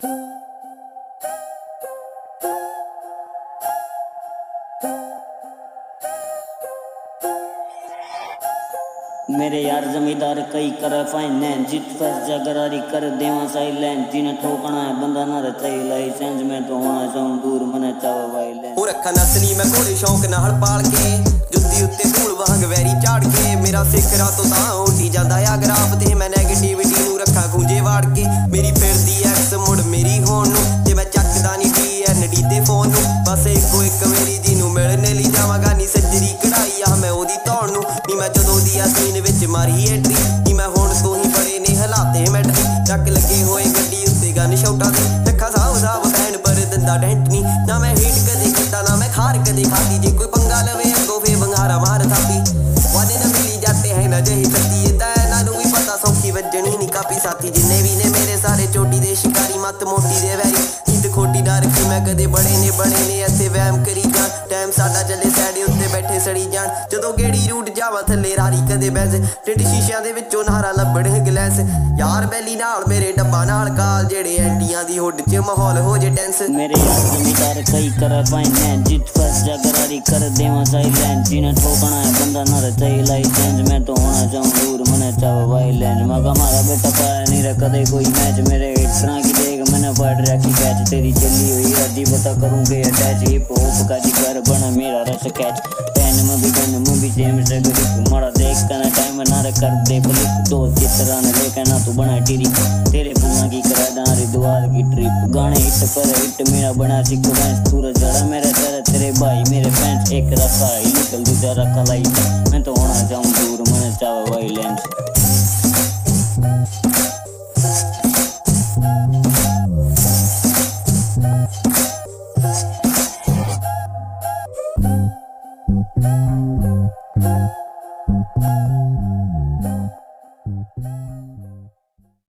मेरे यार जमींदार कई कर फाइनेंस जित फस जगरारी कर देवा साइलेंस जिन्हें ठोकना है बंदा ना चाहिए लाइसेंस में तो होना चाहूं दूर मने चाव वाइलेंस वो रखा नसनी मैं घोड़े शौक नाल पाल के जुत्ती उत्ते धूल वांग वैरी झाड़ के मेरा सिखरा तो तां उठी जांदा आ ग्राफ ते मैं नेगेटिविटी नू रखा खूंजे वाड़ के मेरी फिरदी एक्स मुड़ मेरी होण नू ते मैं चकदा नी TND ते फोन नू बस इको एक मेरी दी नू मिलने ली जावांगा नी सज्जरी कढ़ाई आ मैं ओदी धौण नू नी मैं जदों दी आ सीन विच मारी एंट्री नी मैं हुण तो ही बड़े ने हलाते मैटरी टक लगे होए गड्डी उत्ते गन शॉटां दे रखा साव भैन पर दंदा डेंट नी ना मैं हिट कदे कीता ना मैं खार कदे खादी जे कोई पंगा लवे अगो फे बंगारा मार थापी वादे न मिली जाते हैं न जही सती ता ना नू भी पता सौखी वजनी नी कापी साथी जिन्ने भी ने मेरे सारे चोटी दे शिकारी मत मोटी दे वैरी नींद खोटी ना रखी मैं कदे बड़े ने ऐसे वहम करी जान टाइम साडा चले सैडे उत्ते बैठे सड़ी जान जदों गेड़ी रूट जावा थल्ले रारी कदे बैस टिड शीशियां दे विचों नारा लभणे ग्लास यार बैली नाल मेरे डब्बा नाल काल जेड़े एंटियां दी हुड च माहौल हो जे टेंस मेरे यार जमींदार कई कर फाइनेंस जित फस जगरारी कर देवा साइलेंस जिन्हें ठोकना है बंदा ना चाहिए लाइसेंस में तो होना चाहूं दूर मने चाव वाइलेंस मगा मारा बेटा पाया नहीं रखा दे कोई मैच मेरे इतना की देख मैंने पढ़ रखी कैच तेरी चली हुई राजी बता करूंगे अटैच हिप हॉप का जिगर बना मेरा रस कैच पेन में भी गन में भी जेम से ग्रिप मारा देख कना टाइम ना कर दे फ्लिप दो चित्रा ने लेके ना तू बना टीरी तेरे बुआ की करा दारी द्वार की ट्रिप गाने हिट पर हिट मेरा बना सीक्वेंस सूरज जड़ा मेरे तेरे भाई मेरे फैंस एक रखा इलीगल दूसरा रखा लाइसेंस मैं तो होना चाहूं दूर मने चाव वाइलेंस